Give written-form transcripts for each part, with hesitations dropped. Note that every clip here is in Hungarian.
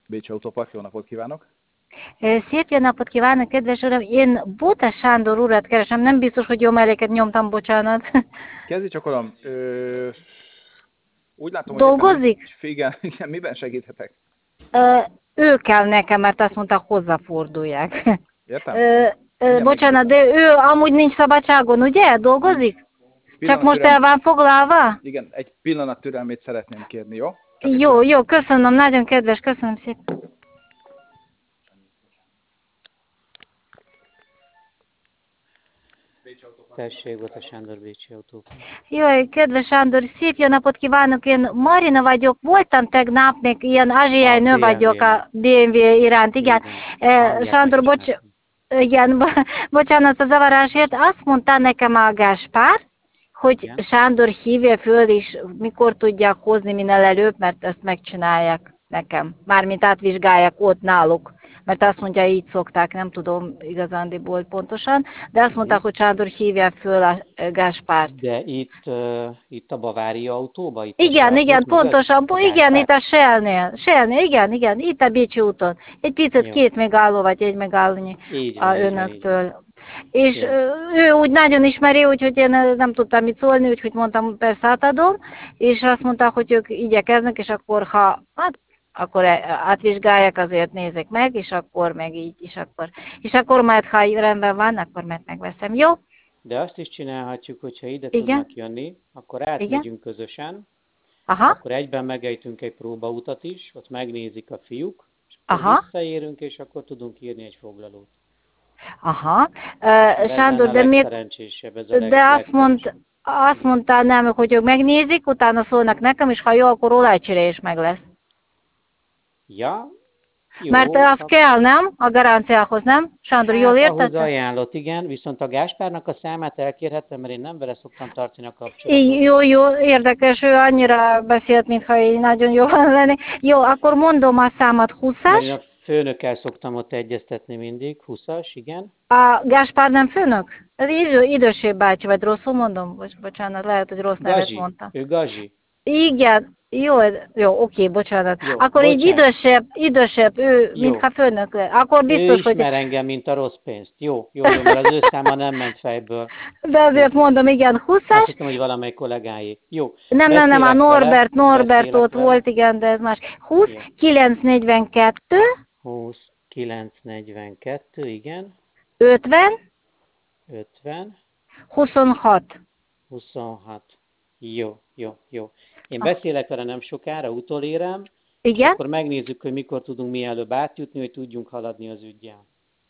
Bécsi Autópark, jó napot kívánok! Szép jó napot kívánok, kedves uram! Én Bóta Sándor urat keresem, nem biztos, hogy jó melléket nyomtam, bocsánat. Kezdj csak, uram! Úgy látom, hogy éppen nincs. Dolgozik? Igen, igen, miben segíthetek? Ő kell nekem, mert azt mondta, hozzáforduljak. Értem? Mindjárt Bocsánat, megnézem. de ő amúgy nincs szabadságon, ugye? Nincs. Dolgozik? Csak Pillanat most el türelmét. van foglalva? Igen, egy pillanat türelmét szeretném kérni, jó? Csak egy Jó, pillanat. jó, köszönöm, nagyon kedves, köszönöm szépen. Bécsi Autópark, jó napot Tessék, Bota kívánok! Sándor Bécsi Autópart. Jaj, kedves Sándor, szép jó napot kívánok, én Marina vagyok, voltam tegnap, még ilyen ázsiai A nő vagyok BMW-nél. a BMW iránt, igen. Igen. A hangját Sándor, megismertem. igen, bocsánat a zavarásért, azt mondta nekem a Gáspár, hogy Igen. Sándor hívja föl, és mikor tudják hozni minél előbb, mert ezt megcsinálják nekem. Mármint átvizsgálják ott náluk. Mert azt mondja, így szokták, nem tudom igazándiból pontosan, de azt mondták, hogy Sándor hívja föl a Gáspárt. De itt a Bavária autóba, itt a Igen, Shell-nél igen, tudod? pontosan, A igen, itt Gáspár? a Shell-nél, igen, igen, itt a Bécsi úton. Egy picit Jó. 2 megálló, vagy 1 megállónyi Így a van, így van, így van. önöktől. És Jó. ő úgy nagyon ismeri, úgyhogy én nem tudtam mit szólni, úgyhogy mondtam, persze átadom, és azt mondta, hogy ők igyekeznek, és akkor ha, hát, akkor átvizsgálják, azért nézek meg, és akkor meg így, és akkor majd, ha rendben van, akkor majd megveszem. Jó? De azt is csinálhatjuk, hogyha ide Igen? tudnak jönni, akkor Igen? átmegyünk közösen, Aha, akkor egyben megejtünk egy próbautat is, ott megnézik a fiúk, és akkor aha, visszaérünk, és akkor tudunk írni egy foglalót. aha. Mert ez lenne Sándor, a de még legszerencsésebb, ez a De legszerencsésebb. azt mondta nem, hogy ők megnézik, utána szólnak nekem, és ha jó, akkor olajcsere is meg lesz. Ja, Mert jó, az kell, nem? A garanciához, nem? Sándor, jól hát ahhoz értette? ajánlott, igen, viszont a Gáspárnak a számát elkérhetem, mert én nem vele szoktam tartani a kapcsolatot. Jó, jó, érdekes, ő annyira beszélt, mintha így nagyon jó lenni. Jó, akkor mondom a számot Mert én 20-as. a főnökkel szoktam ott egyeztetni mindig, 20-as, igen. A Gáspár nem főnök? Ez idősebb bácsi, vagy rosszul mondom? Bocsánat, lehet, hogy rossz nevet Gazsi, mondtam. ő Gazsi. Igen, jó, jó, oké, bocsánat. Jó, Akkor így bocsánat. idősebb, ő, Jó. mintha főnök le. Akkor Ő biztos, hogy... ismer engem, mint a rossz pénzt. Jó, jó, jó, mert az ő száma nem ment fejből. De azért mondom, igen, Azt 20-as. hittem, hogy valamelyik kollégáé. Jó, Nem, a beszélek vele, Norbert beszélek ott vele. volt, igen, de ez más. 20, Jó, 942, 20, 942, igen, 50, 50, 26. 26. Jó, jó, jó. Én beszélek vele nem sokára, utolérem, és Igen? akkor megnézzük, hogy mikor tudunk mielőbb átjutni, hogy tudjunk haladni az ügyen.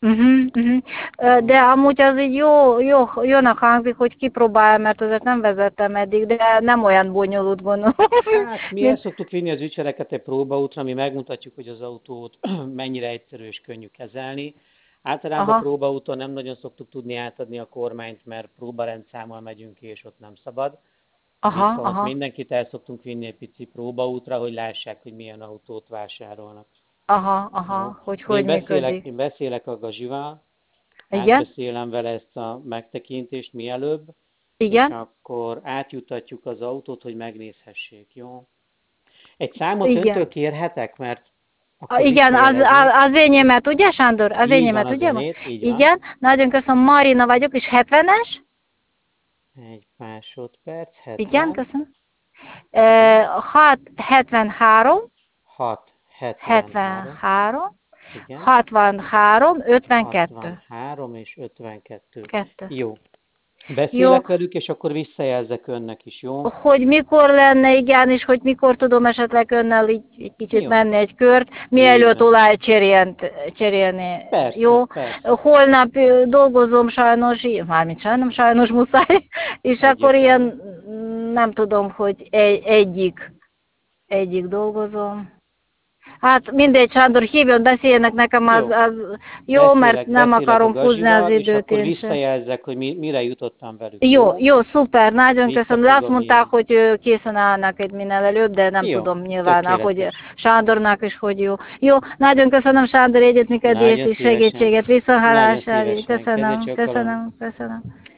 De amúgy az így jónak hangzik, hogy kipróbál, mert azért nem vezettem eddig, de nem olyan bonyolult gondolom. Hát mi el szoktuk vinni az ügyfeleket egy próbaútra, mi megmutatjuk, hogy az autót mennyire egyszerű és könnyű kezelni. Általában Aha, próbaúton nem nagyon szoktuk tudni átadni a kormányt, mert próbarendszámmal megyünk ki, és ott nem szabad. Viszont aha, mindenkit el szoktunk vinni egy pici próbaútra, hogy lássák, hogy milyen autót vásárolnak. Jó? hogy működik. Én beszélek a Gazsival, Igen? átbeszélem vele ezt a megtekintést mielőbb, és Igen? akkor átjutatjuk az autót, hogy megnézhessék, jó? Egy számot Igen. öntől kérhetek, mert akkor Igen, visszajeleznék. az enyémet, ugye, Sándor? Az Így van enyémet, az ugye? önét, így van. Igen, nagyon köszönöm, Marina vagyok, és 70-es? Egy másodperc, Igen, 70, köszönöm. igen, 6, 73, 6, 73, 73, igen, 63, 52. 63 és 52. 2. Jó. Jó, Beszélek velük, és akkor visszajelzek önnek is, jó? hogy mikor lenne, igen, és hogy mikor tudom esetleg önnel így egy kicsit Jó. menni egy kört, Így mielőtt van. olaj cserélni. Persze, Jó, persze. holnap dolgozom sajnos, mármint sajnos muszáj, és akkor Egyértelmű. ilyen, nem tudom, hogy egyik dolgozom. Hát mindegy, Sándor, hívjon, beszéljenek nekem, Jó. az jó, mert nem Beszélek a akarom húzni az Gazsival, és időt akkor én se. visszajelzek, hogy mire jutottam velük, Jó, jó? jó, szuper, nagyon Vissza köszönöm. De azt fogom mondták, írni. hogy készen állnak egy minél előbb, de nem Jó, tudom nyilván, hogy tökéletes. Sándornak is, hogy jó. Jó, nagyon köszönöm, Sándor, együttműködést Nagyon és szívesen. segítséget, Nagyon visszahallásra. szívesen. Kezdj Köszönöm, csokolom. köszönöm, köszönöm.